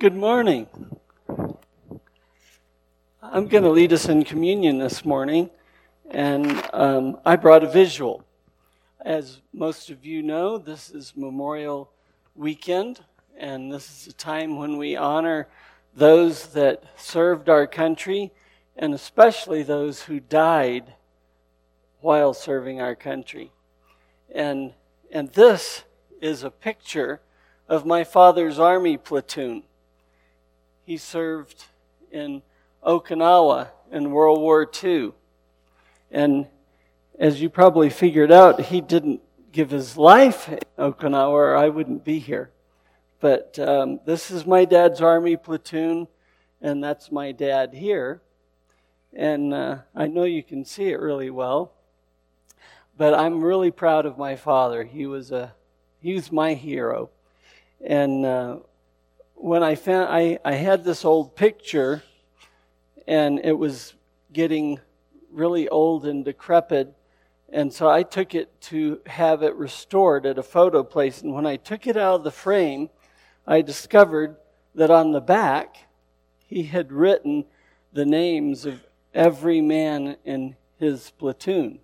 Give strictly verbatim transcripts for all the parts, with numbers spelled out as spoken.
Good morning. I'm going to lead us in communion this morning, and um, I brought a visual. As most of you know, this is Memorial Weekend, and this is a time when we honor those that served our country, and especially those who died while serving our country. And, and this is a picture of my father's Army platoon. He served in Okinawa in World War Two. And as you probably figured out, he didn't give his life in Okinawa or I wouldn't be here. But um, this is my dad's Army platoon, and that's my dad here. And uh, I know you can see it really well. But I'm really proud of my father. He was a he was my hero. And uh, when I found, I, I had this old picture, and it was getting really old and decrepit, and so I took it to have it restored at a photo place. And when I took it out of the frame, I discovered that on the back, he had written the names of every man in his platoon.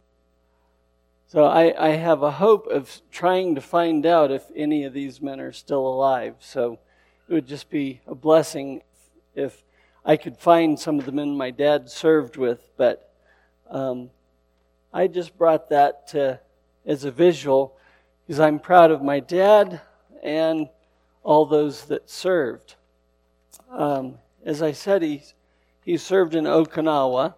So I, I have a hope of trying to find out if any of these men are still alive. So it would just be a blessing if I could find some of the men my dad served with. But um, I just brought that to, as a visual because I'm proud of my dad and all those that served. Um, as I said, he, he served in Okinawa,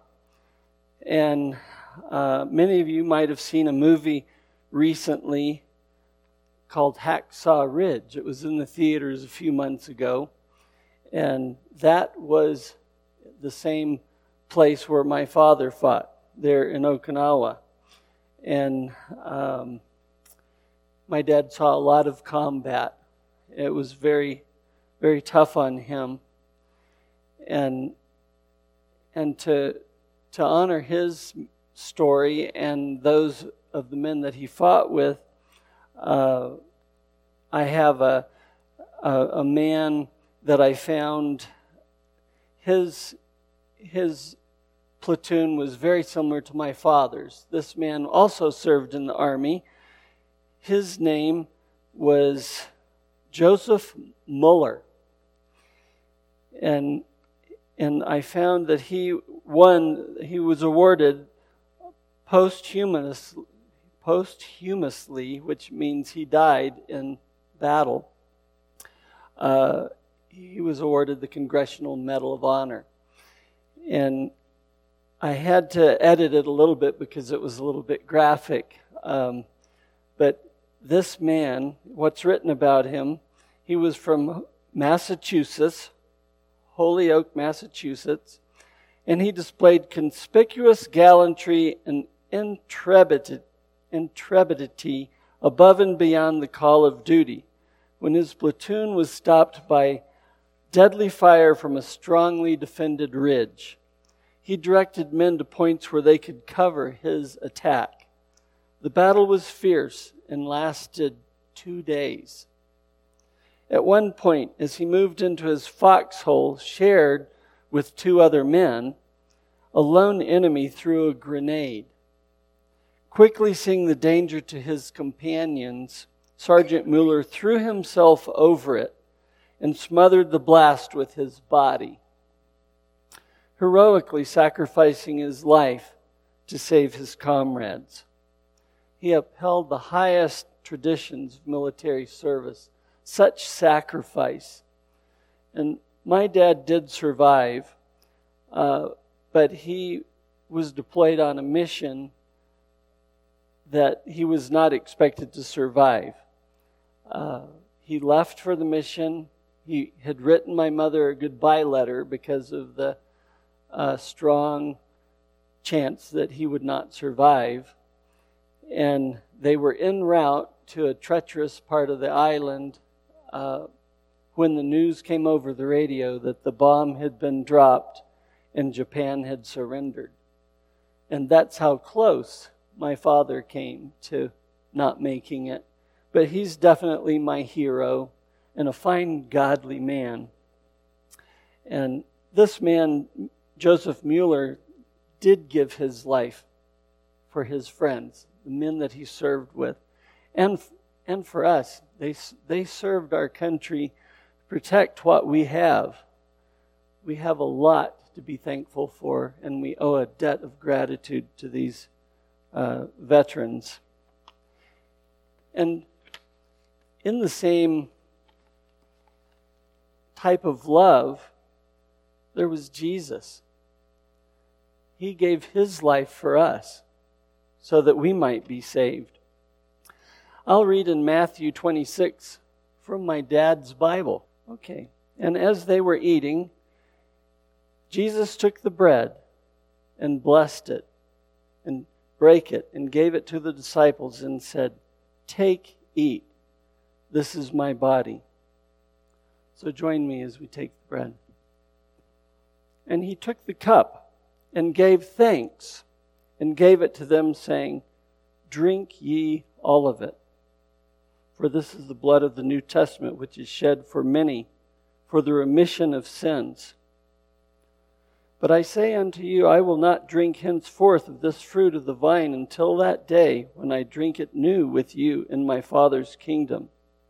and Uh, many of you might have seen a movie recently called Hacksaw Ridge. It was in the theaters a few months ago, and that was the same place where my father fought, there in Okinawa. And um, my dad saw a lot of combat. It was very, very tough on him. And and to to honor his story and those of the men that he fought with, uh, I have a, a a man that I found. His his platoon was very similar to my father's. This man also served in the Army. His name was Joseph Muller, and and I found that he won. He was awarded Posthumous, posthumously, which means he died in battle. Uh, he was awarded the Congressional Medal of Honor. And I had to edit it a little bit because it was a little bit graphic. Um, but this man, what's written about him, he was from Massachusetts, Holyoke, Massachusetts, and he displayed conspicuous gallantry and Intrepidity, intrepidity above and beyond the call of duty when his platoon was stopped by deadly fire from a strongly defended ridge. He directed men to points where they could cover his attack. The battle was fierce and lasted two days. At one point, as he moved into his foxhole shared with two other men, a lone enemy threw a grenade. Quickly seeing the danger to his companions, Sergeant Mueller threw himself over it and smothered the blast with his body, heroically sacrificing his life to save his comrades. He upheld the highest traditions of military service, such sacrifice. And my dad did survive, uh, but he was deployed on a mission that he was not expected to survive. Uh, he left for the mission. He had written my mother a goodbye letter because of the uh, strong chance that he would not survive. And they were en route to a treacherous part of the island uh, when the news came over the radio that the bomb had been dropped and Japan had surrendered. And that's how close my father came to not making it. But he's definitely my hero and a fine, godly man. And this man, Joseph Mueller, did give his life for his friends, the men that he served with, and and for us. They they served our country, protect what we have. We have a lot to be thankful for, and we owe a debt of gratitude to these uh, veterans. And in the same type of love, there was Jesus. He gave his life for us so that we might be saved. I'll read in Matthew twenty-six from my dad's Bible. Okay. And as they were eating, Jesus took the bread and blessed it and brake it and gave it to the disciples and said, "Take, eat. This is my body." So join me as we take the bread. And he took the cup and gave thanks and gave it to them, saying, "Drink ye all of it. For this is the blood of the New Testament, which is shed for many for the remission of sins. But I say unto you, I will not drink henceforth of this fruit of the vine until that day when I drink it new with you in my Father's kingdom."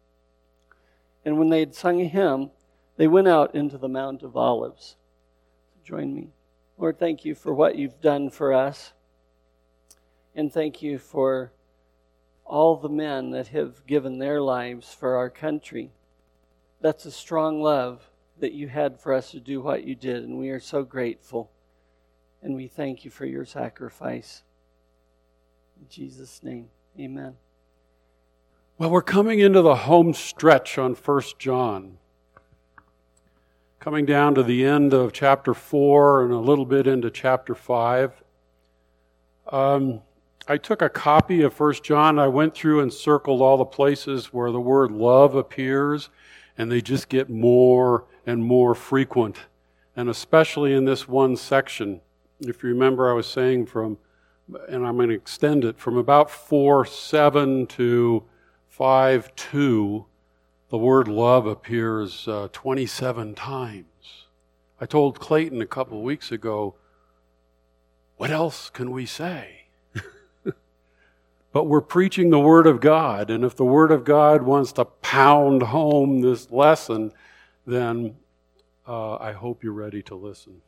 And when they had sung a hymn, they went out into the Mount of Olives. Join me. Lord, thank you for what you've done for us. And thank you for all the men that have given their lives for our country. That's a strong love that you had for us to do what you did, and we are so grateful. And we thank you for your sacrifice. In Jesus' name, amen. Well, we're coming into the home stretch on First John. Coming down to the end of chapter four and a little bit into chapter five. Um, I took a copy of First John. I went through and circled all the places where the word love appears, and they just get more and more frequent. And especially in this one section. If you remember, I was saying from, and I'm going to extend it, from about four seven to five two, the word love appears uh, twenty-seven times. I told Clayton a couple of weeks ago, what else can we say? But we're preaching the Word of God, and if the Word of God wants to pound home this lesson, then uh, I hope you're ready to listen.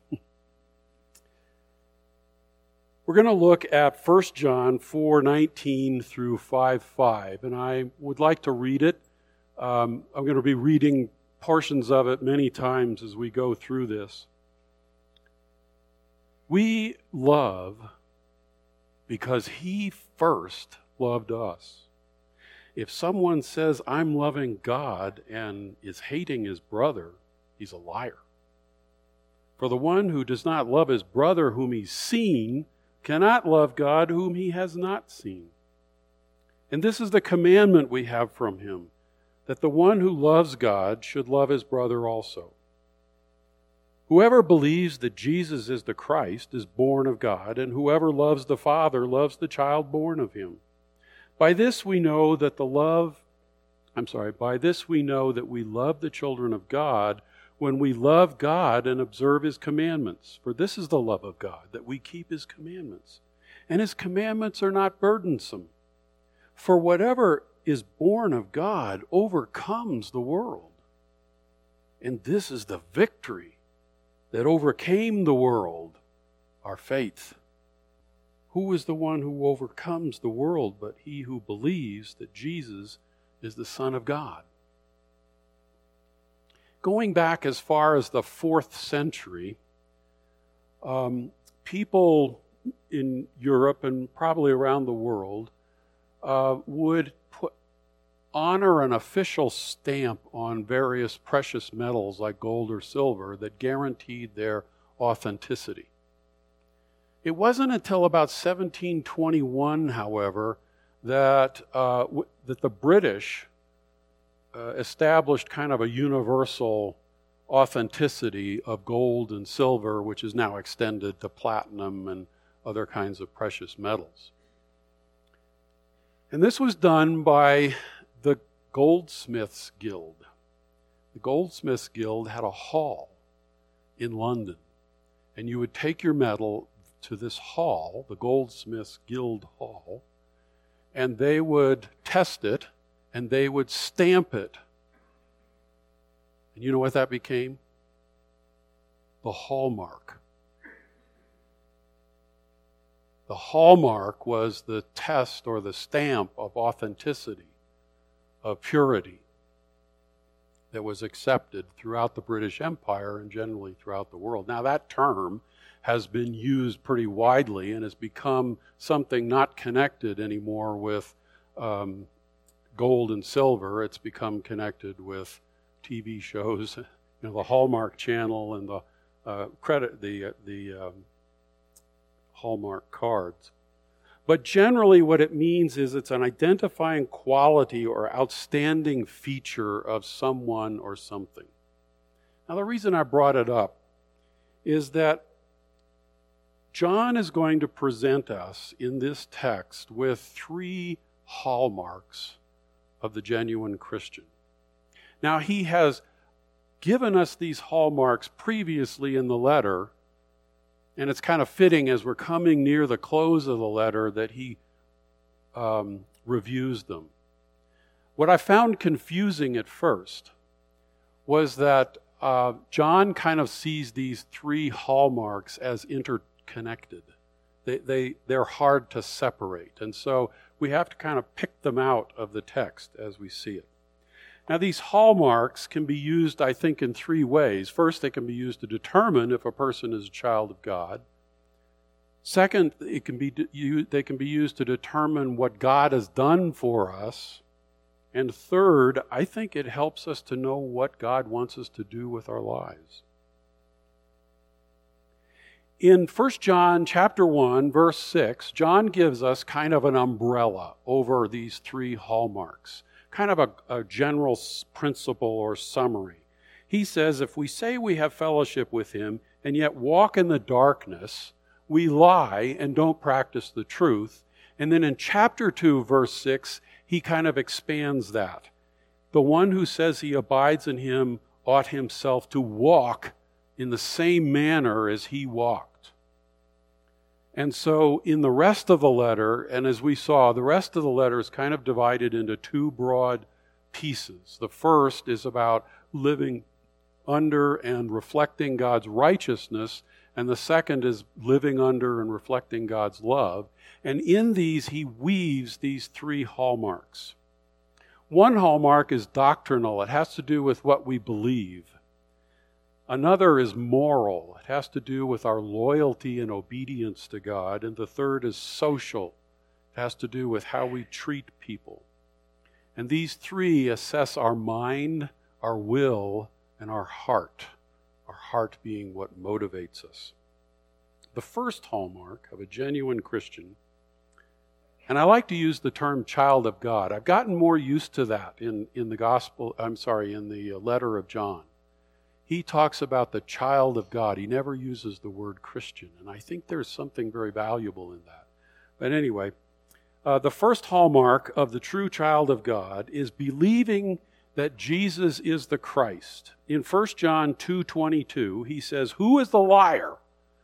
We're going to look at First John four nineteen through five five, and I would like to read it. Um, I'm going to be reading portions of it many times as we go through this. We love because He first loved us. If someone says, "I'm loving God," and is hating his brother, he's a liar. For the one who does not love his brother whom he's seen cannot love God whom he has not seen. And this is the commandment we have from him, that the one who loves God should love his brother also. Whoever believes that Jesus is the Christ is born of God, and whoever loves the Father loves the child born of him. By this we know that the love, I'm sorry, by this we know that we love the children of God when we love God and observe His commandments. For this is the love of God, that we keep His commandments. And His commandments are not burdensome. For whatever is born of God overcomes the world. And this is the victory that overcame the world, our faith. Who is the one who overcomes the world but he who believes that Jesus is the Son of God? Going back as far as the fourth century, um, people in Europe and probably around the world uh, would put honor an official stamp on various precious metals like gold or silver that guaranteed their authenticity. It wasn't until about seventeen twenty-one, however, that uh, w- that the British uh, established kind of a universal authenticity of gold and silver, which is now extended to platinum and other kinds of precious metals. And this was done by the Goldsmiths Guild. The Goldsmiths Guild had a hall in London. And you would take your metal to this hall, the Goldsmiths Guild Hall, and they would test it, and they would stamp it. And you know what that became? The hallmark. The hallmark was the test or the stamp of authenticity, of purity, that was accepted throughout the British Empire and generally throughout the world. Now that term has been used pretty widely and has become something not connected anymore with um, gold and silver. It's become connected with T V shows, you know, the Hallmark Channel and the uh, credit the uh, the um, Hallmark cards. But generally what it means is it's an identifying quality or outstanding feature of someone or something. Now the reason I brought it up is that John is going to present us in this text with three hallmarks of the genuine Christian. Now he has given us these hallmarks previously in the letter, and it's kind of fitting as we're coming near the close of the letter that he um, reviews them. What I found confusing at first was that uh, John kind of sees these three hallmarks as interconnected. They, they, they're hard to separate, and so we have to kind of pick them out of the text as we see it. Now, these hallmarks can be used, I think, in three ways. First, they can be used to determine if a person is a child of God. Second, it can be they can be used to determine what God has done for us. And third, I think it helps us to know what God wants us to do with our lives. In First John chapter one, verse six, John gives us kind of an umbrella over these three hallmarks. Kind of a, a general principle or summary. He says, if we say we have fellowship with him and yet walk in the darkness, we lie and don't practice the truth. And then in chapter two, verse six, he kind of expands that. The one who says he abides in him ought himself to walk in the same manner as he walked. And so in the rest of the letter, and as we saw, the rest of the letter is kind of divided into two broad pieces. The first is about living under and reflecting God's righteousness, and the second is living under and reflecting God's love. And in these, he weaves these three hallmarks. One hallmark is doctrinal. It has to do with what we believe. Another is moral. It has to do with our loyalty and obedience to God. And the third is social. It has to do with how we treat people. And these three assess our mind, our will, and our heart. Our heart being what motivates us. The first hallmark of a genuine Christian, and I like to use the term child of God. I've gotten more used to that in, in the gospel, I'm sorry, in the letter of John. He talks about the child of God. He never uses the word Christian, and I think there's something very valuable in that. But anyway, uh, the first hallmark of the true child of God is believing that Jesus is the Christ. In First John two twenty-two, he says, "Who is the liar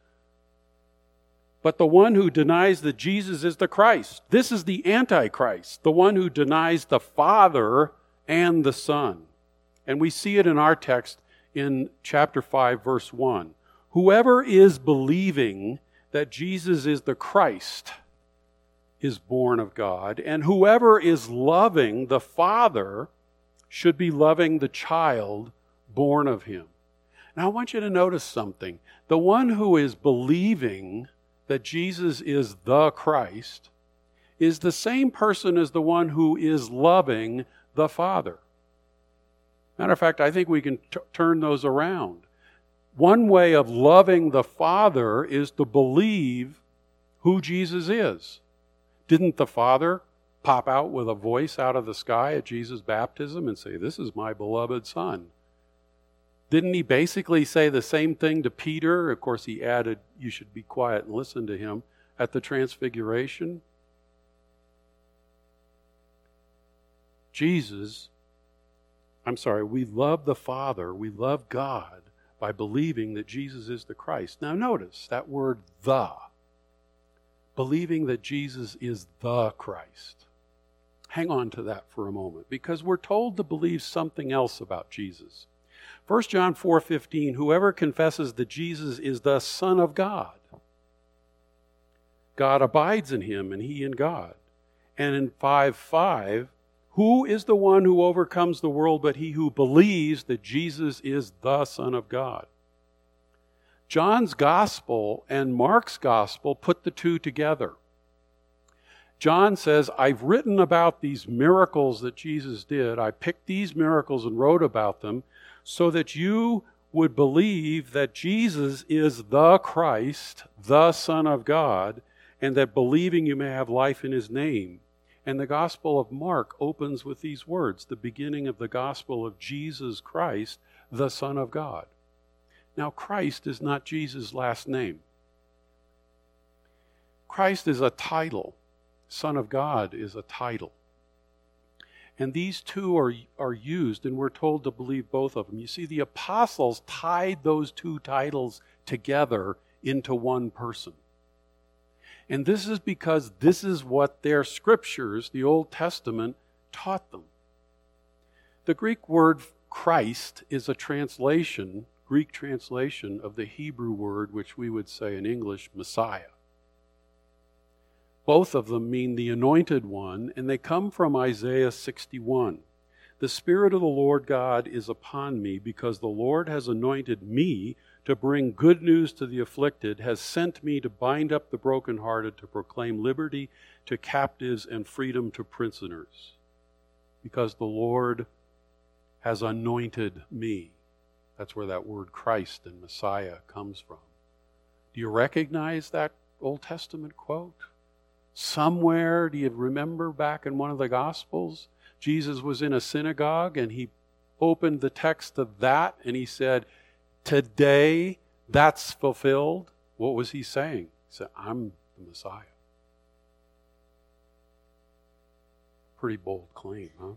but the one who denies that Jesus is the Christ? This is the Antichrist, the one who denies the Father and the Son." And we see it in our text in chapter five, verse one. Whoever is believing that Jesus is the Christ is born of God, and whoever is loving the Father should be loving the child born of him. Now I want you to notice something. The one who is believing that Jesus is the Christ is the same person as the one who is loving the Father. Matter of fact, I think we can t- turn those around. One way of loving the Father is to believe who Jesus is. Didn't the Father pop out with a voice out of the sky at Jesus' baptism and say, "This is my beloved Son"? Didn't he basically say the same thing to Peter? Of course, he added, "You should be quiet and listen to him," at the Transfiguration. Jesus, I'm sorry, we love the Father, we love God by believing that Jesus is the Christ. Now notice that word the. Believing that Jesus is the Christ. Hang on to that for a moment, because we're told to believe something else about Jesus. First John four fifteen, whoever confesses that Jesus is the Son of God, God abides in him and he in God. And in five five, who is the one who overcomes the world but he who believes that Jesus is the Son of God? John's gospel and Mark's gospel put the two together. John says, I've written about these miracles that Jesus did. I picked these miracles and wrote about them so that you would believe that Jesus is the Christ, the Son of God, and that believing you may have life in his name. And the Gospel of Mark opens with these words, the beginning of the Gospel of Jesus Christ, the Son of God. Now, Christ is not Jesus' last name. Christ is a title. Son of God is a title. And these two are, are used, and we're told to believe both of them. You see, the apostles tied those two titles together into one person. And this is because this is what their scriptures, the Old Testament, taught them. The Greek word Christ is a translation, Greek translation of the Hebrew word, which we would say in English, Messiah. Both of them mean the anointed one, and they come from Isaiah sixty-one. The Spirit of the Lord God is upon me, because the Lord has anointed me to bring good news to the afflicted, has sent me to bind up the brokenhearted, to proclaim liberty to captives and freedom to prisoners. Because the Lord has anointed me. That's where that word Christ and Messiah comes from. Do you recognize that Old Testament quote? Somewhere, do you remember back in one of the Gospels, Jesus was in a synagogue and he opened the text of that and he said, today that's fulfilled. What was he saying? He said, I'm the Messiah. Pretty bold claim, huh?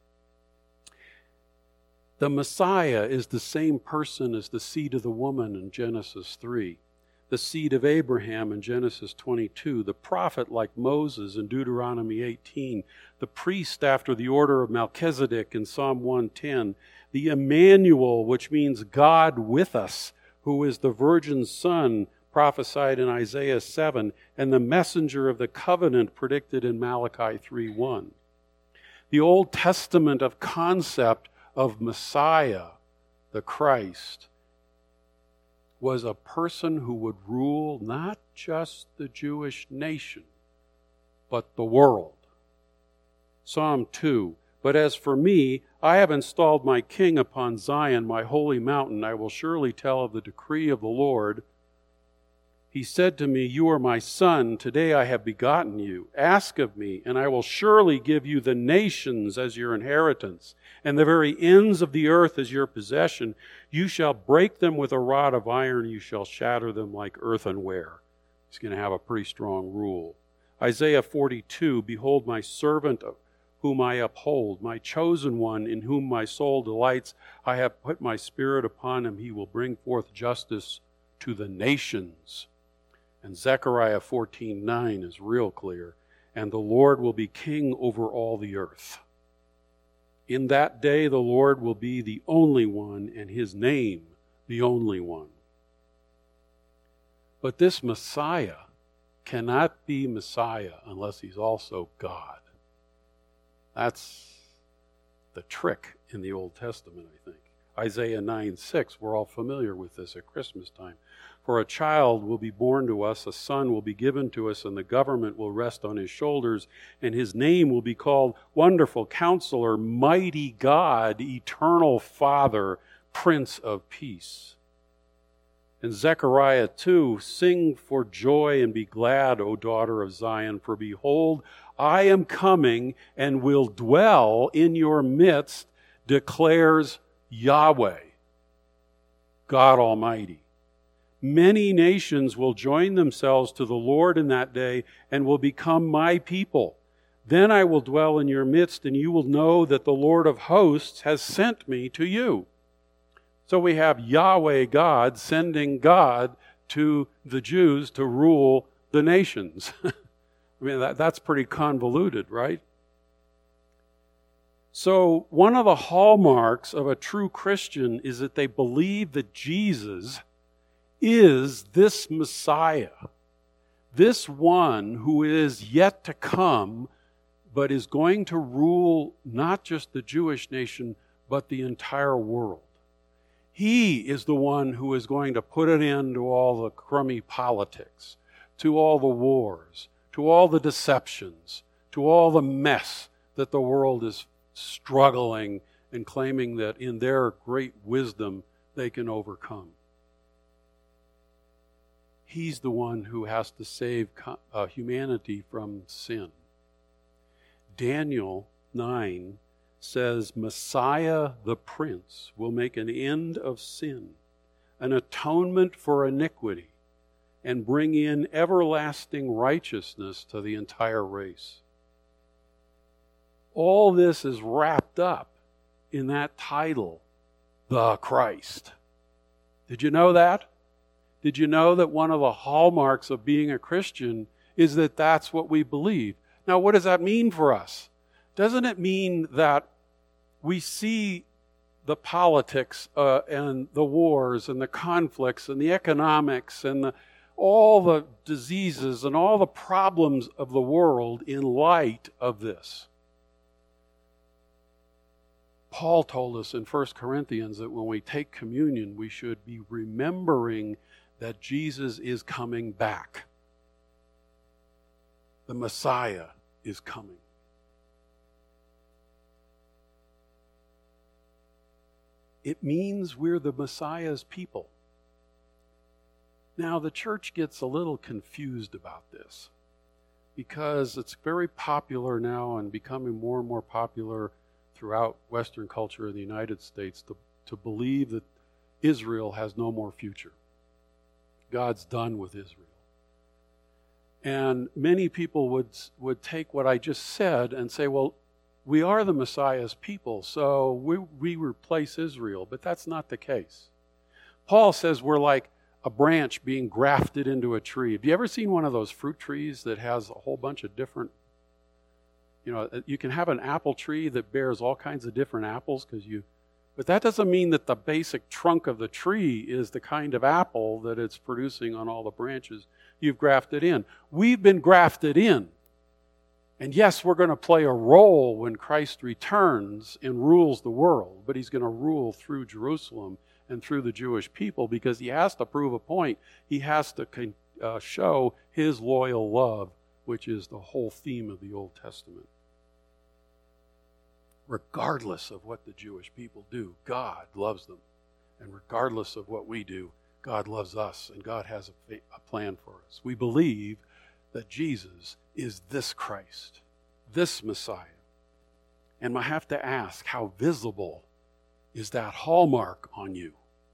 The Messiah is the same person as the seed of the woman in Genesis three. The seed of Abraham in Genesis twenty-two, the prophet like Moses in Deuteronomy eighteen, the priest after the order of Melchizedek in Psalm one ten, the Emmanuel, which means God with us, who is the virgin's son prophesied in Isaiah seven, and the messenger of the covenant predicted in Malachi three one. The Old Testament of concept of Messiah, the Christ, was a person who would rule not just the Jewish nation, but the world. Psalm two, but as for me, I have installed my king upon Zion, my holy mountain. I will surely tell of the decree of the Lord. He said to me, you are my son. Today I have begotten you. Ask of me, and I will surely give you the nations as your inheritance, and the very ends of the earth as your possession. You shall break them with a rod of iron. You shall shatter them like earthenware. He's going to have a pretty strong rule. Isaiah forty-two, behold my servant whom I uphold, my chosen one in whom my soul delights. I have put my spirit upon him. He will bring forth justice to the nations. And Zechariah fourteen nine is real clear. And the Lord will be king over all the earth. In that day the Lord will be the only one, and his name the only one. But this Messiah cannot be Messiah unless he's also God. That's the trick in the Old Testament, I think. Isaiah nine six, we're all familiar with this at Christmas time. For a child will be born to us, a son will be given to us, and the government will rest on his shoulders, and his name will be called Wonderful Counselor, Mighty God, Eternal Father, Prince of Peace. In Zechariah two, sing for joy and be glad, O daughter of Zion, for behold, I am coming and will dwell in your midst, declares Yahweh, God Almighty. Many nations will join themselves to the Lord in that day and will become my people. Then I will dwell in your midst, and you will know that the Lord of hosts has sent me to you. So we have Yahweh God sending God to the Jews to rule the nations. I mean, that, that's pretty convoluted, right? So one of the hallmarks of a true Christian is that they believe that Jesus is this Messiah, this one who is yet to come, but is going to rule not just the Jewish nation, but the entire world. He is the one who is going to put an end to all the crummy politics, to all the wars, to all the deceptions, to all the mess that the world is struggling and claiming that in their great wisdom they can overcome. He's the one who has to save uh, humanity from sin. Daniel nine says, Messiah the Prince will make an end of sin, an atonement for iniquity, and bring in everlasting righteousness to the entire race. All this is wrapped up in that title, the Christ. Did you know that? Did you know that one of the hallmarks of being a Christian is that that's what we believe? Now, what does that mean for us? Doesn't it mean that we see the politics uh, and the wars and the conflicts and the economics and the, all the diseases and all the problems of the world in light of this? Paul told us in First Corinthians that when we take communion, we should be remembering that Jesus is coming back. The Messiah is coming. It means we're the Messiah's people. Now, the church gets a little confused about this because it's very popular now and becoming more and more popular throughout Western culture in the United States to, to believe that Israel has no more future. God's done with Israel. And many people would, would take what I just said and say, well, we are the Messiah's people, so we, we replace Israel. But that's not the case. Paul says we're like a branch being grafted into a tree. Have you ever seen one of those fruit trees that has a whole bunch of different, you know, you can have an apple tree that bears all kinds of different apples because you, but that doesn't mean that the basic trunk of the tree is the kind of apple that it's producing on all the branches you've grafted in. We've been grafted in. And yes, we're going to play a role when Christ returns and rules the world, but he's going to rule through Jerusalem and through the Jewish people because he has to prove a point. He has to uh, show his loyal love, which is the whole theme of the Old Testament. Regardless of what the Jewish people do, God loves them. And regardless of what we do, God loves us, and God has a, a plan for us. We believe that Jesus is this Christ, this Messiah. And I have to ask, how visible is that hallmark on you?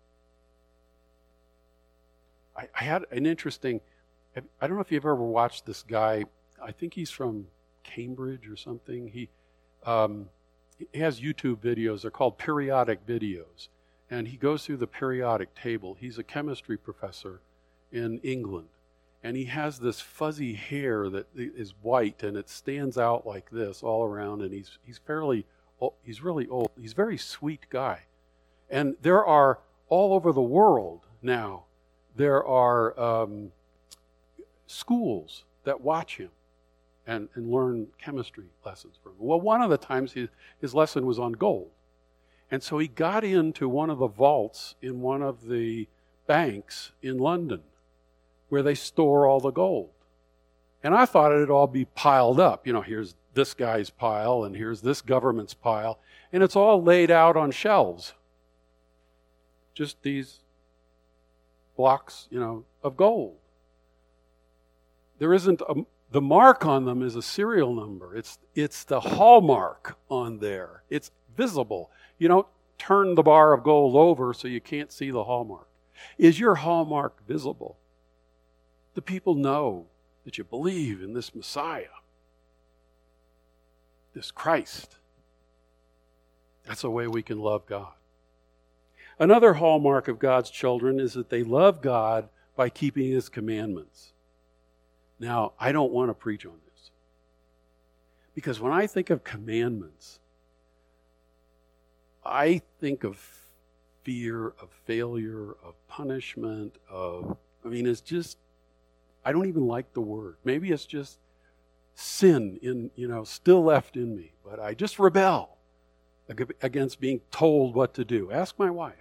I, I had an interesting, I don't know if you've ever watched this guy. I think he's from Cambridge or something. He, um, he has YouTube videos. They're called periodic videos. And he goes through the periodic table. He's a chemistry professor in England. And he has this fuzzy hair that is white, and it stands out like this all around. And he's he's fairly, he's really old. He's a very sweet guy. And there are, all over the world now, there are um, schools that watch him and, and learn chemistry lessons from him. Well, one of the times his, his lesson was on gold. And so he got into one of the vaults in one of the banks in London, where they store all the gold. And I thought it'd all be piled up. You know, here's this guy's pile, and here's this government's pile, and it's all laid out on shelves. Just these blocks, you know, of gold. There isn't a, the mark on them is a serial number. It's it's the hallmark on there. It's visible. You don't turn the bar of gold over so you can't see the hallmark. Is your hallmark visible? The people know that you believe in this Messiah, this Christ. That's a way we can love God. Another hallmark of God's children is that they love God by keeping His commandments. Now, I don't want to preach on this, because when I think of commandments, I think of fear, of failure, of punishment, of, I mean, it's just, I don't even like the word. Maybe it's just sin in, you know, still left in me, but I just rebel against being told what to do. Ask my wife.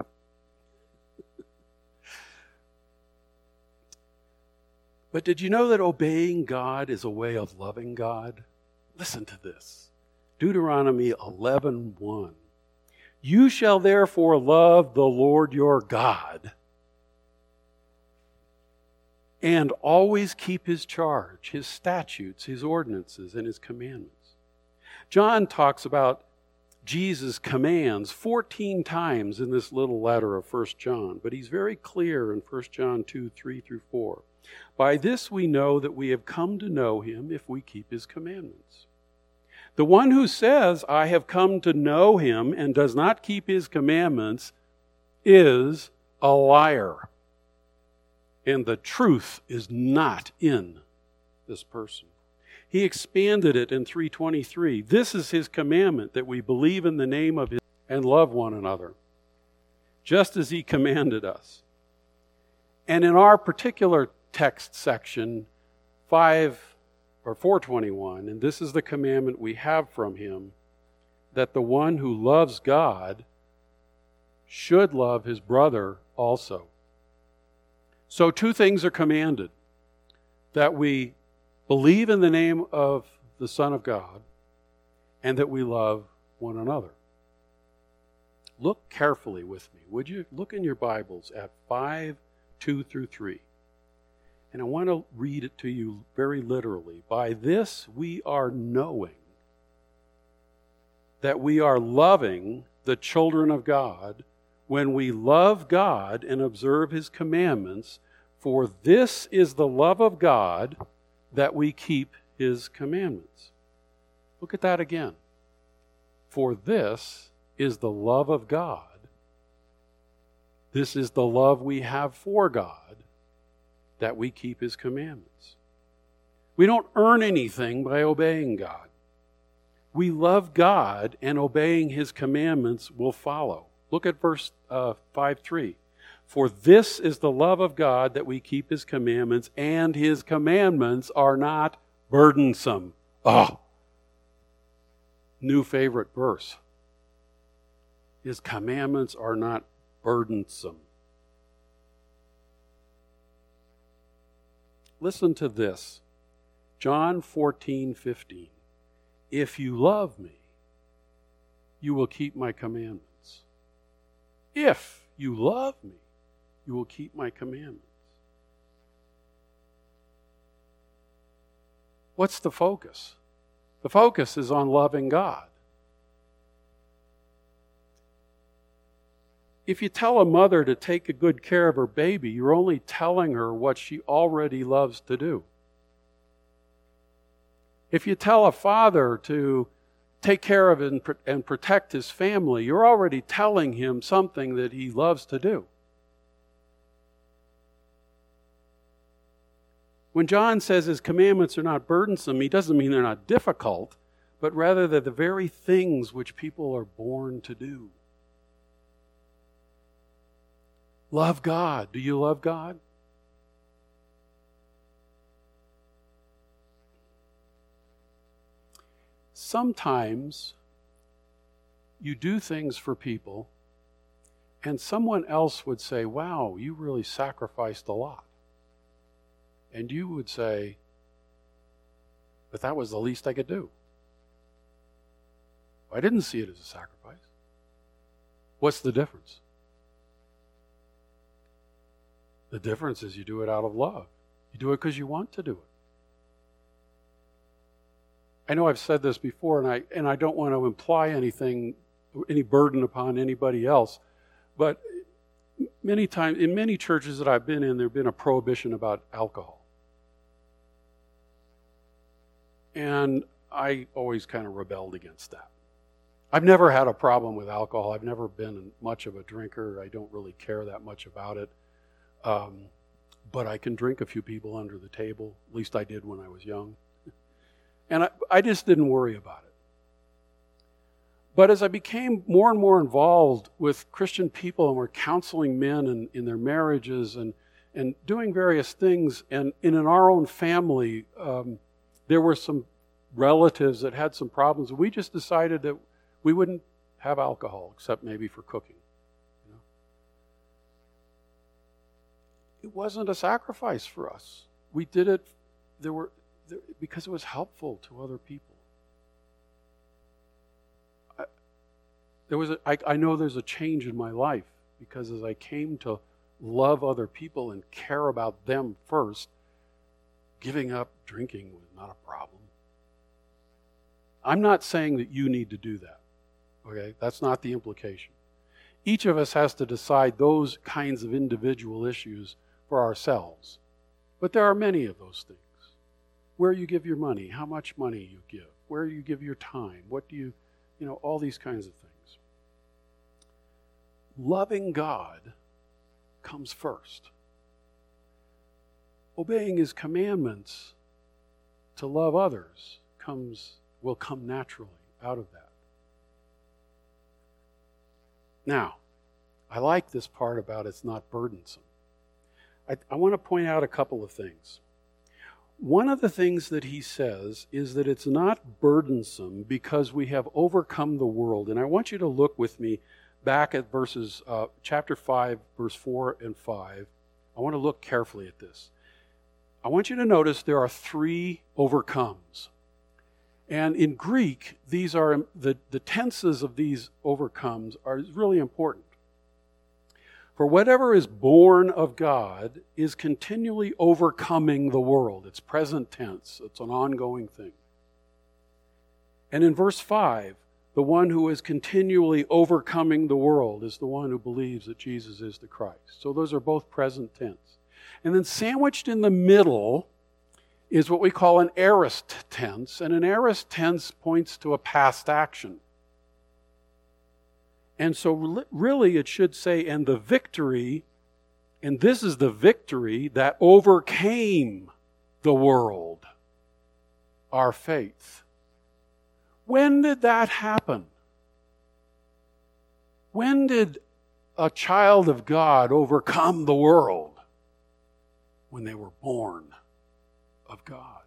But did you know that obeying God is a way of loving God? Listen to this. Deuteronomy eleven one. You shall therefore love the Lord your God and always keep His charge, His statutes, His ordinances, and His commandments. John talks about Jesus' commands fourteen times in this little letter of First John, but he's very clear in First John two, three through four. By this we know that we have come to know Him if we keep His commandments. The one who says, I have come to know Him and does not keep His commandments is a liar. And the truth is not in this person. He expanded it in three twenty-three. This is His commandment, that we believe in the name of His and love one another, just as He commanded us. And in our particular text section, five or four twenty-one, and this is the commandment we have from Him, that the one who loves God should love his brother also. So two things are commanded: that we believe in the name of the Son of God, and that we love one another. Look carefully with me, would you? Look in your Bibles at five, two through three. And I want to read it to you very literally. By this we are knowing that we are loving the children of God, when we love God and observe His commandments. For this is the love of God, that we keep His commandments. Look at that again. For this is the love of God. This is the love we have for God, that we keep His commandments. We don't earn anything by obeying God. We love God, and obeying His commandments will follow. Look at verse uh, five three. For this is the love of God, that we keep His commandments, and His commandments are not burdensome. Oh, new favorite verse. His commandments are not burdensome. Listen to this. John fourteen fifteen. If you love me, you will keep my commandments. If you love me, you will keep my commandments. What's the focus? The focus is on loving God. If you tell a mother to take a good care of her baby, you're only telling her what she already loves to do. If you tell a father to take care of and protect his family, you're already telling him something that he loves to do. When John says His commandments are not burdensome, he doesn't mean they're not difficult, but rather they're the very things which people are born to do. Love God. Do you love God? Sometimes you do things for people, and someone else would say, wow, you really sacrificed a lot. And you would say, but that was the least I could do. I didn't see it as a sacrifice. What's the difference? The difference is you do it out of love. You do it because you want to do it. I know I've said this before, and I and I don't want to imply anything, any burden upon anybody else, but many times, in many churches that I've been in, there's been a prohibition about alcohol. And I always kind of rebelled against that. I've never had a problem with alcohol. I've never been much of a drinker. I don't really care that much about it. Um, but I can drink a few people under the table. At least I did when I was young. And I, I just didn't worry about it. But as I became more and more involved with Christian people and we're counseling men in, in their marriages and, and doing various things, and, and in our own family, um, there were some relatives that had some problems. We just decided that we wouldn't have alcohol except maybe for cooking. You know? It wasn't a sacrifice for us. We did it there were there, because it was helpful to other people. I, there was a, I, I know there's a change in my life because as I came to love other people and care about them first, giving up drinking was not a problem. I'm not saying that you need to do that. Okay, that's not the implication. Each of us has to decide those kinds of individual issues for ourselves. But there are many of those things. Where you give your money, how much money you give, where you give your time, what do you, you know, all these kinds of things. Loving God comes first. Obeying His commandments to love others comes will come naturally out of that. Now, I like this part about it's not burdensome. I, I want to point out a couple of things. One of the things that he says is that it's not burdensome because we have overcome the world. And I want you to look with me back at verses, uh, chapter five, verse four and five. I want to look carefully at this. I want you to notice there are three overcomes. And in Greek, these are the, the tenses of these overcomes are really important. For whatever is born of God is continually overcoming the world. It's present tense. It's an ongoing thing. And in verse five, the one who is continually overcoming the world is the one who believes that Jesus is the Christ. So those are both present tense. And then sandwiched in the middle is what we call an aorist tense, and an aorist tense points to a past action. And so really it should say, and the victory, and this is the victory that overcame the world, our faith. When did that happen? When did a child of God overcome the world? When they were born of God.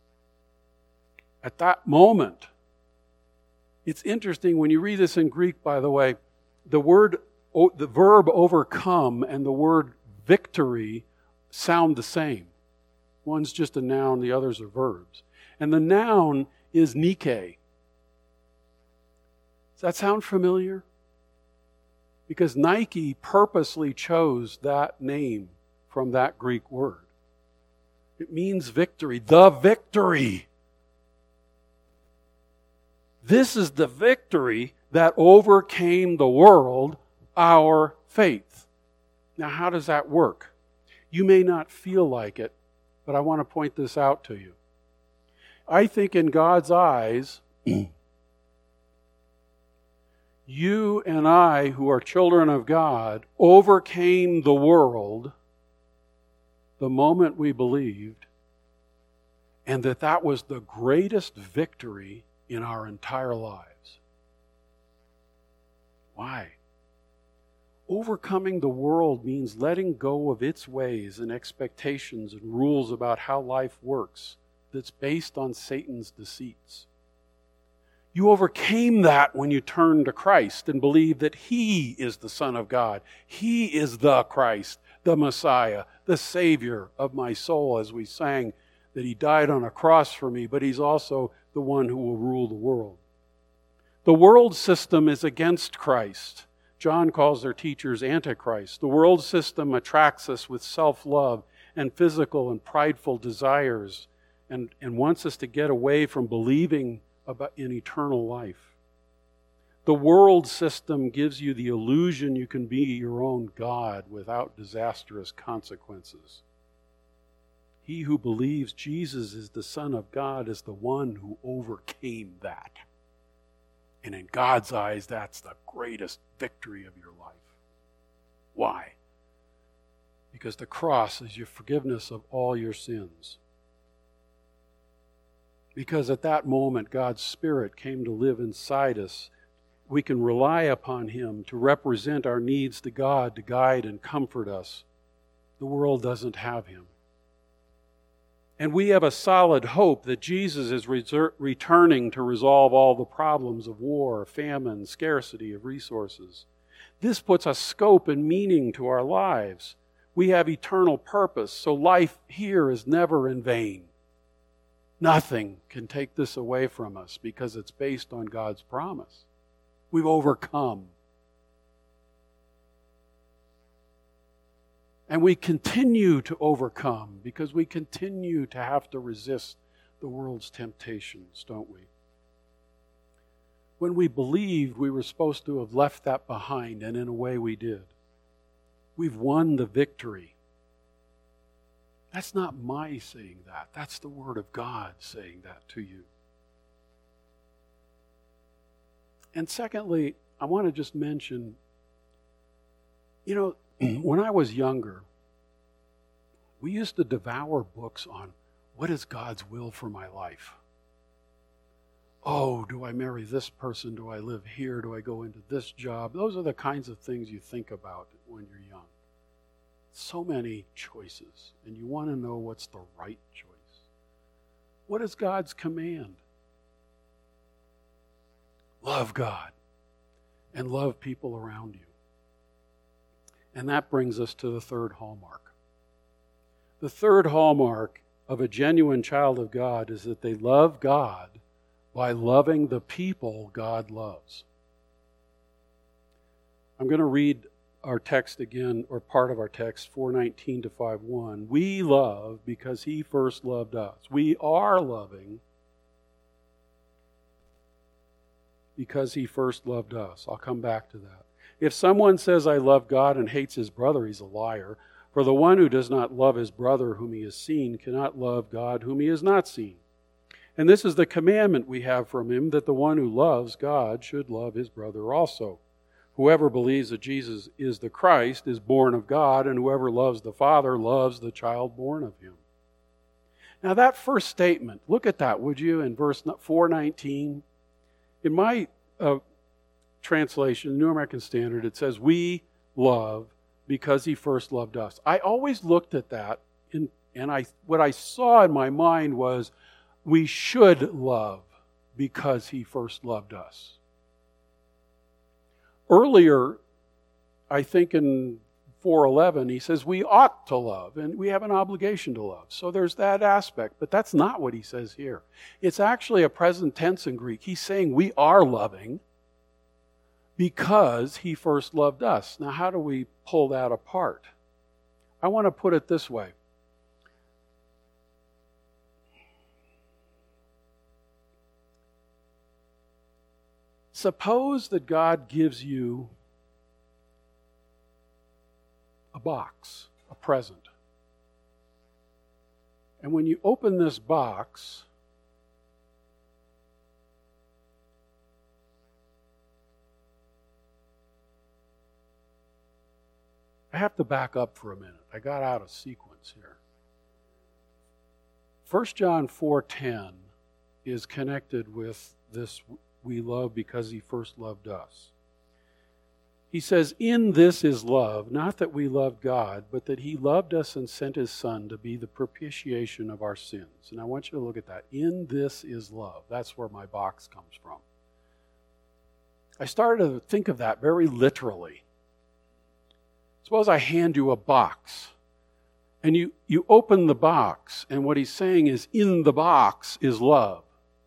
At that moment, it's interesting when you read this in Greek, by the way, the word, the verb overcome and the word victory sound the same. One's just a noun, the others are verbs. And the noun is Nike. Does that sound familiar? Because Nike purposely chose that name from that Greek word. It means victory, the victory. This is the victory that overcame the world, our faith. Now, how does that work? You may not feel like it, but I want to point this out to you. I think in God's eyes, you and I, who are children of God, overcame the world the moment we believed, and that that was the greatest victory in our entire lives. Why? Overcoming the world means letting go of its ways and expectations and rules about how life works that's based on Satan's deceits. You overcame that when you turned to Christ and believed that He is the Son of God. He is the Christ, the Messiah, the Savior of my soul, as we sang that He died on a cross for me, but He's also the one who will rule the world. The world system is against Christ. John calls their teachers Antichrist. The world system attracts us with self-love and physical and prideful desires and, and wants us to get away from believing about in eternal life. The world system gives you the illusion you can be your own God without disastrous consequences. He who believes Jesus is the Son of God is the one who overcame that. And in God's eyes, that's the greatest victory of your life. Why? Because the cross is your forgiveness of all your sins. Because at that moment, God's Spirit came to live inside us. We can rely upon Him to represent our needs to God, to guide and comfort us. The world doesn't have Him. And we have a solid hope that Jesus is reser- returning to resolve all the problems of war, famine, scarcity of resources. This puts a scope and meaning to our lives. We have eternal purpose, so life here is never in vain. Nothing can take this away from us because it's based on God's promise. We've overcome. And we continue to overcome because we continue to have to resist the world's temptations, don't we? When we believed we were supposed to have left that behind, and in a way we did. We've won the victory. That's not my saying that. That's the Word of God saying that to you. And secondly, I want to just mention, you know, when I was younger, we used to devour books on what is God's will for my life. Oh, do I marry this person? Do I live here? Do I go into this job? Those are the kinds of things you think about when you're young. So many choices, and you want to know what's the right choice. What is God's command? Love God and love people around you. And that brings us to the third hallmark. The third hallmark of a genuine child of God is that they love God by loving the people God loves. I'm going to read our text again, or part of our text, four nineteen to five one. We love because He first loved us. We are loving because He first loved us. I'll come back to that. If someone says, I love God and hates his brother, he's a liar. For the one who does not love his brother whom he has seen cannot love God whom he has not seen. And this is the commandment we have from Him, that the one who loves God should love his brother also. Whoever believes that Jesus is the Christ is born of God, and whoever loves the Father loves the child born of Him. Now that first statement, look at that, would you, in verse four nineteen. In my uh, translation, the New American Standard, it says, we love because He first loved us. I always looked at that, in, and I what I saw in my mind was, we should love because He first loved us. Earlier, I think in four eleven, he says we ought to love, and we have an obligation to love. So there's that aspect, but that's not what he says here. It's actually a present tense in Greek. He's saying we are loving because He first loved us. Now, how do we pull that apart? I want to put it this way. Suppose that God gives you a box, a present. And when you open this box, I have to back up for a minute. I got out of sequence here. First John four ten is connected with this, we love because He first loved us. He says, in this is love, not that we loved God, but that He loved us and sent His Son to be the propitiation of our sins. And I want you to look at that. In this is love. That's where my box comes from. I started to think of that very literally. Suppose I hand you a box, and you, you open the box, and what He's saying is, in the box is love.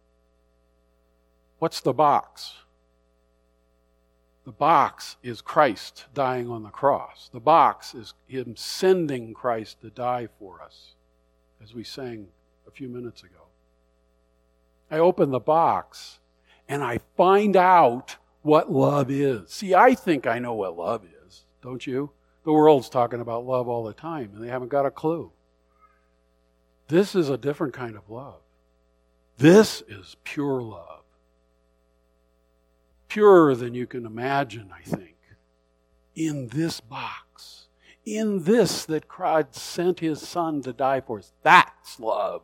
What's the box? The box is Christ dying on the cross. The box is Him sending Christ to die for us, as we sang a few minutes ago. I open the box, and I find out what love is. See, I think I know what love is, don't you? The world's talking about love all the time, and they haven't got a clue. This is a different kind of love. This is pure love. purer than you can imagine, I think. In this box, in this that God sent his Son to die for us. That's love.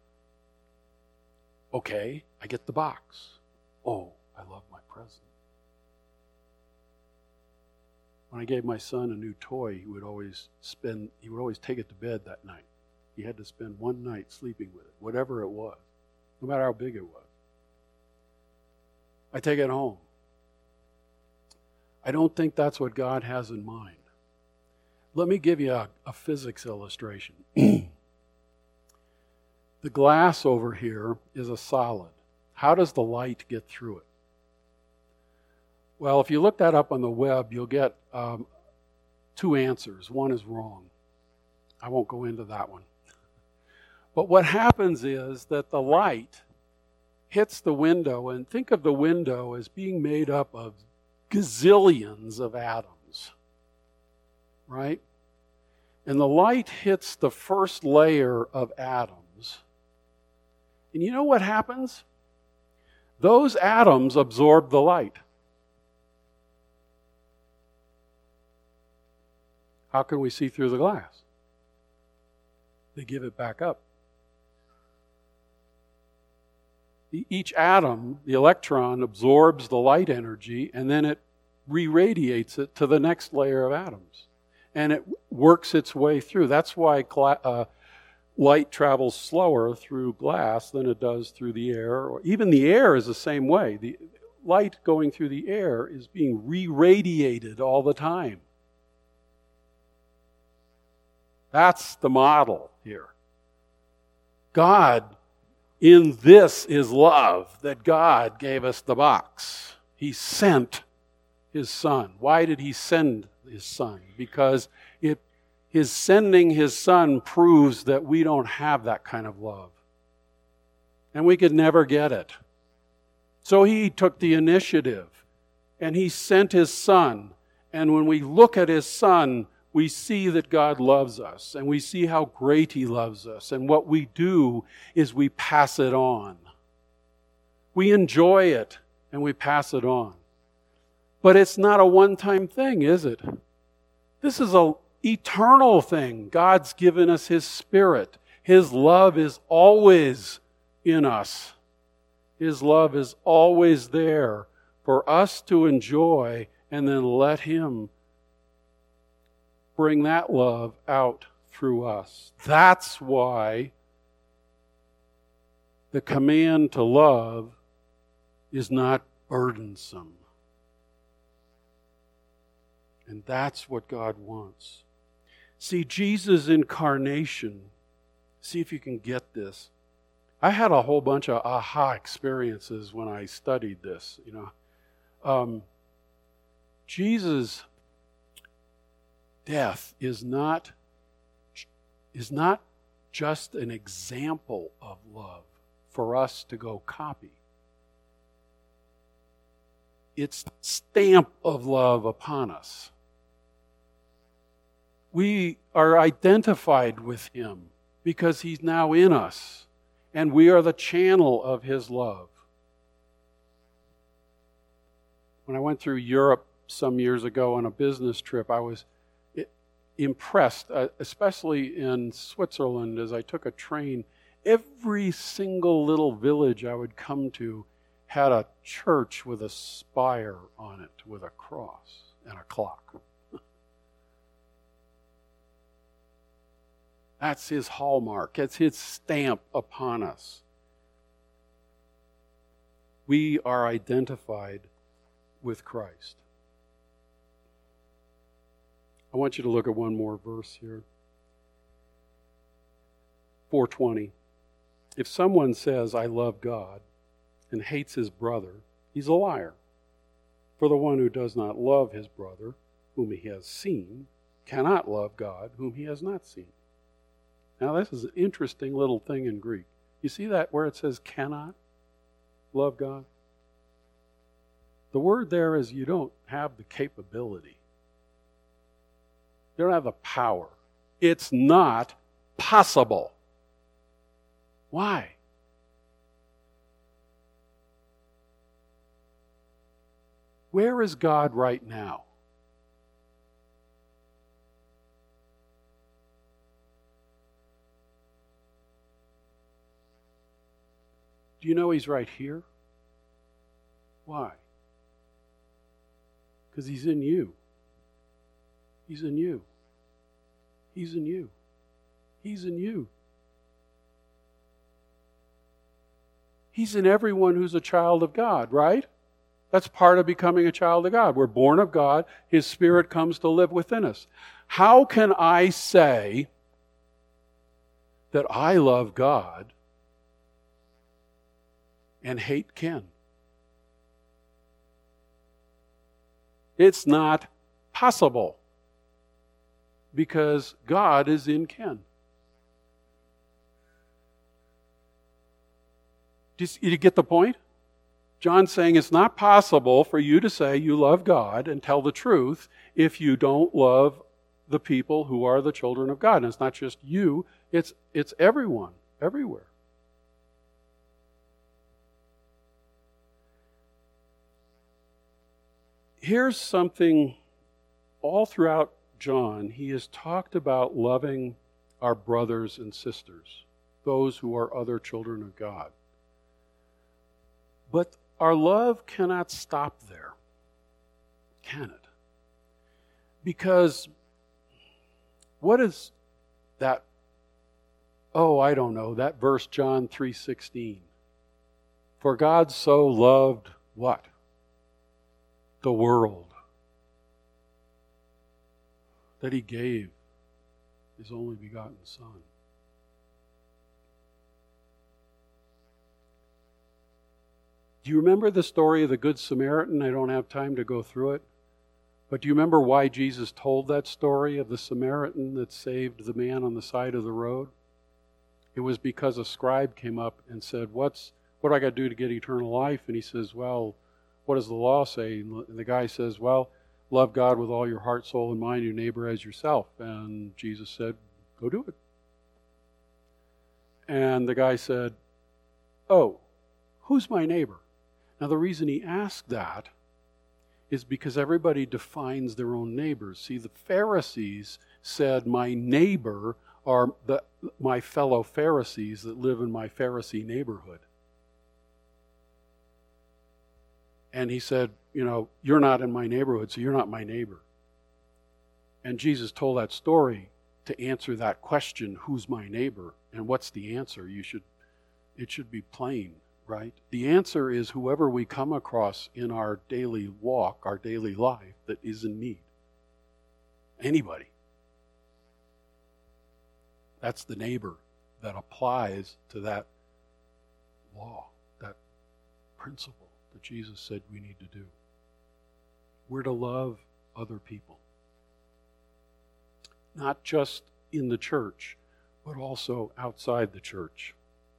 Okay, I get the box. Oh, I love my present. When I gave my son a new toy, he would always spend, he would always take it to bed that night. He had to spend one night sleeping with it, whatever it was, no matter how big it was. I take it home. I don't think that's what God has in mind. Let me give you a, a physics illustration. The glass over here is a solid. How does the light get through it? Well, if you look that up on the web, you'll get um, two answers. One is wrong. I won't go into that one. But what happens is that the light hits the window, and think of the window as being made up of gazillions of atoms, right? And the light hits the first layer of atoms. And you know what happens? Those atoms absorb the light. How can we see through the glass? They give it back up. Each atom, the electron, absorbs the light energy, and then it re-radiates it to the next layer of atoms. And it works its way through. That's why gla- uh, light travels slower through glass than it does through the air. Or even the air is the same way. The light going through the air is being re-radiated all the time. That's the model here. God, in this is love, that God gave us the box. He sent his Son. Why did he send his Son? Because it, his sending his Son proves that we don't have that kind of love. And we could never get it. So he took the initiative, and he sent his Son. And when we look at his Son, we see that God loves us, and we see how great he loves us. And what we do is we pass it on. We enjoy it, and we pass it on. But it's not a one-time thing, is it? This is an eternal thing. God's given us his Spirit. His love is always in us. His love is always there for us to enjoy, and then let him bring that love out through us. That's why the command to love is not burdensome. And that's what God wants. See, Jesus' incarnation, see if you can get this. I had a whole bunch of aha experiences when I studied this, you know. Um, Jesus' death is not, is not just an example of love for us to go copy. It's the stamp of love upon us. We are identified with him because he's now in us, and we are the channel of his love. When I went through Europe some years ago on a business trip, I was impressed, uh, especially in Switzerland, as I took a train. Every single little village I would come to had a church with a spire on it, with a cross and a clock. That's his hallmark. It's his stamp upon us. We are identified with Christ. I want you to look at one more verse here. four twenty. If someone says, I love God, and hates his brother, he's a liar. For the one who does not love his brother, whom he has seen, cannot love God, whom he has not seen. Now, this is an interesting little thing in Greek. You see that where it says cannot love God? The word there is you don't have the capability. You don't have the power. It's not possible. Why? Where is God right now? Do you know He's right here? Why? Because He's in you. He's in you. He's in you. He's in you. He's in everyone who's a child of God, right? That's part of becoming a child of God. We're born of God. His Spirit comes to live within us. How can I say that I love God and hate Ken? It's not possible, because God is in Ken. Do you get the point? John's saying it's not possible for you to say you love God and tell the truth if you don't love the people who are the children of God. And it's not just you, it's, it's everyone, everywhere. Here's something all throughout John. He has talked about loving our brothers and sisters, those who are other children of God. But our love cannot stop there, can it? Because what is that, oh, I don't know, that verse John three sixteen. For God so loved what? The world, that He gave His only begotten Son. Do you remember the story of the Good Samaritan? I don't have time to go through it. But do you remember why Jesus told that story of the Samaritan that saved the man on the side of the road? It was because a scribe came up and said, What's what do I got to do to get eternal life? And he says, well, what does the law say? And the guy says, well, love God with all your heart, soul, and mind, your neighbor as yourself. And Jesus said, go do it. And the guy said, oh, who's my neighbor? Now, the reason he asked that is because everybody defines their own neighbors. See, the Pharisees said, my neighbor are the, my fellow Pharisees that live in my Pharisee neighborhood. And he said, you know, you're not in my neighborhood, so you're not my neighbor. And Jesus told that story to answer that question, who's my neighbor? And what's the answer? You should, it should be plain. Right? The answer is whoever we come across in our daily walk, our daily life, that is in need. Anybody. That's the neighbor that applies to that law, that principle that Jesus said we need to do. We're to love other people. Not just in the church, but also outside the church.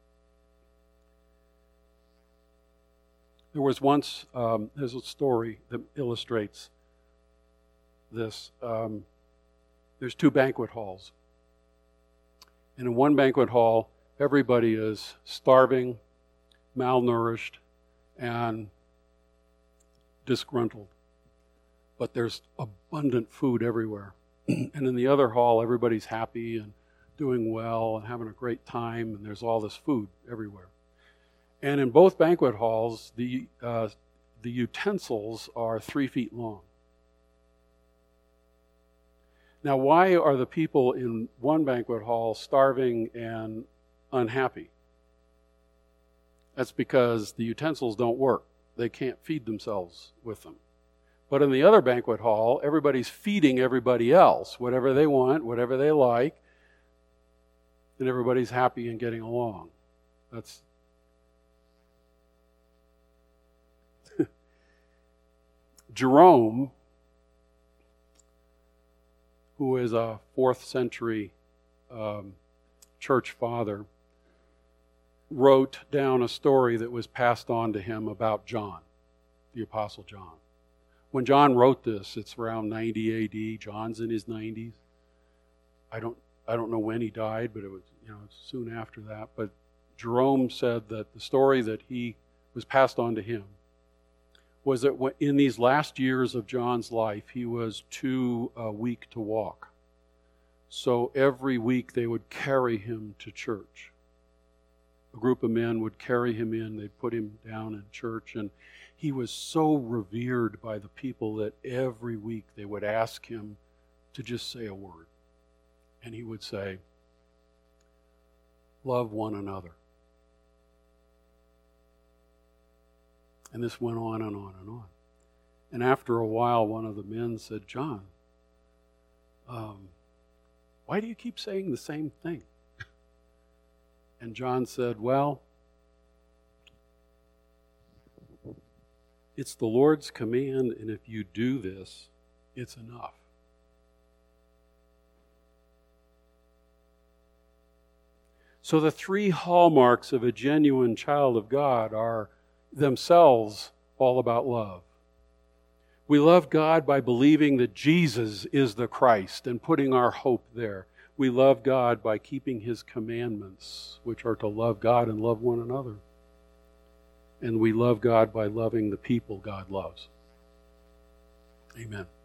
There was once, um, there's a story that illustrates this. Um, there's two banquet halls. And in one banquet hall, everybody is starving, malnourished, and disgruntled. But there's abundant food everywhere. And in the other hall, everybody's happy and doing well and having a great time, and there's all this food everywhere. And in both banquet halls, the uh, the utensils are three feet long. Now, why are the people in one banquet hall starving and unhappy? That's because the utensils don't work. They can't feed themselves with them. But in the other banquet hall, everybody's feeding everybody else, whatever they want, whatever they like, and everybody's happy and getting along. That's Jerome, who is a fourth century um, church father, wrote down a story that was passed on to him about John, the Apostle John. When John wrote this, it's around ninety A D. John's in his nineties. I don't, I don't know when he died, but it was, you know, soon after that. But Jerome said that the story that he was passed on to him was that when- in these last years of John's life, he was too uh, weak to walk. So every week they would carry him to church. A group of men would carry him in, they'd put him down in church, and he was so revered by the people that every week they would ask him to just say a word. And he would say, "Love one another." And this went on and on and on. And after a while, one of the men said, "John, um, why do you keep saying the same thing?" And John said, "Well, it's the Lord's command, and if you do this, it's enough." So the three hallmarks of a genuine child of God are themselves all about love. We love God by believing that Jesus is the Christ and putting our hope there. We love God by keeping His commandments, which are to love God and love one another. And we love God by loving the people God loves. Amen.